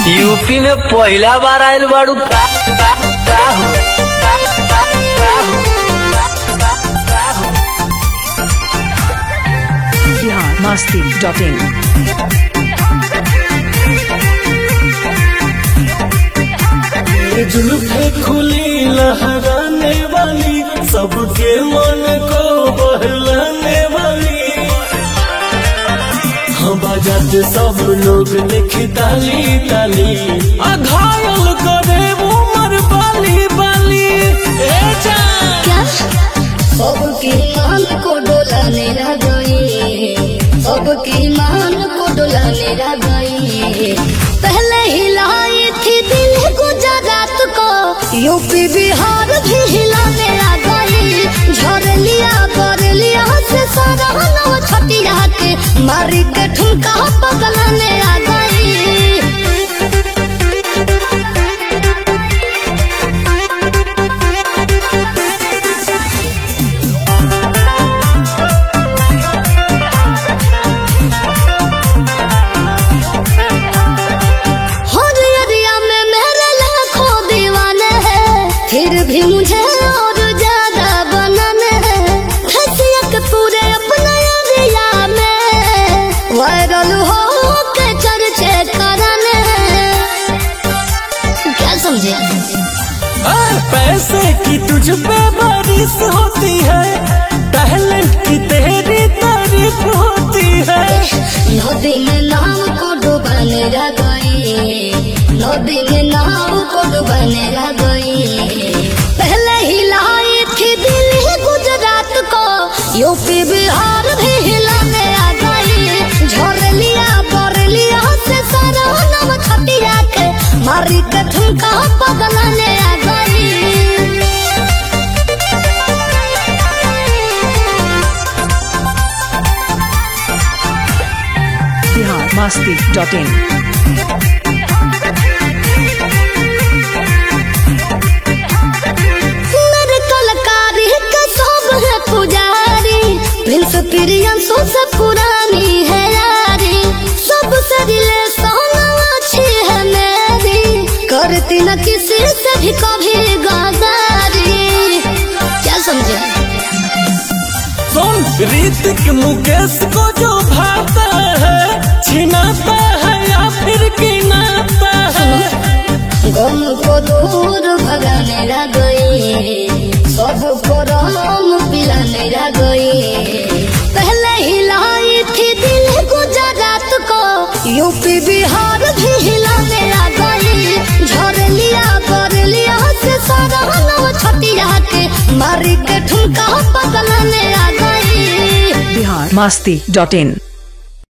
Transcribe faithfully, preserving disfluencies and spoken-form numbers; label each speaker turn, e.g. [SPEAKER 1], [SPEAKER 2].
[SPEAKER 1] UP में पहला बार आयल बाड़ू का, का, का हो, का, का, का हो, का, का हो।
[SPEAKER 2] बिहार मस्ती डॉट इन।
[SPEAKER 3] जुल्फे खुली लहराने वाली सबके मन को बहलाने वाली, हम बजाते सब लोग देखे ताली ताली, घायल करे उमर बाली बाली। ए जान
[SPEAKER 4] क्या सबकी मान को डोलाने रह गई, सबकी मान को डोलाने रह गई। पहले हिलाई थी दिल गुजरात को, यूपी बिहार भी हिलाने आ गई। झोरलिया बरलिया से सारा नौ छटिया के मारी के ठुमका पगलाने आ गई। फिर भी मुझे और ज्यादा बनाना है, खसियत पूरे अपने एरिया में वायरल हो के चर्चे कराने हैं। क्या समझे?
[SPEAKER 3] पैसे की तुझ पे बारिश होती है, टैलेंट की तेरी तारीफ होती है।
[SPEAKER 4] नदी में नाव को डुबाने रह गई, नदी में नाव को डुबाने रह गई। पहले हिलाई थी दिल्ली गुजरात को, यूपी बिहार भी हिलाने आ गई। झोरलिया बरलिया से सारा नम छटिया के मारी के ठुमका पगलाने आ गई।
[SPEAKER 2] बिहार मस्ती डॉट इन।
[SPEAKER 4] प्रियंसु से पुरानी है यारी, सबसे रिलेशन अच्छी है मेरी, करती न किसी से भी कभी गद्दारी। क्या समझे?
[SPEAKER 3] सुन ऋतिक मुकेश को जो भाता है, छिनाता है या फिर गिनाता है।
[SPEAKER 4] गम को दूर भगाने लग गई, सबको राम पिलाने लग गई। पहले हिलाई थी दिल गुजरात को, यूपी बिहार भी हिलाने आ गई। झोरलिया बरलिया से सारा नौ छटिया के मारी के ठुमका पगलाने आ गई।
[SPEAKER 2] बिहार मस्ती डॉट इन।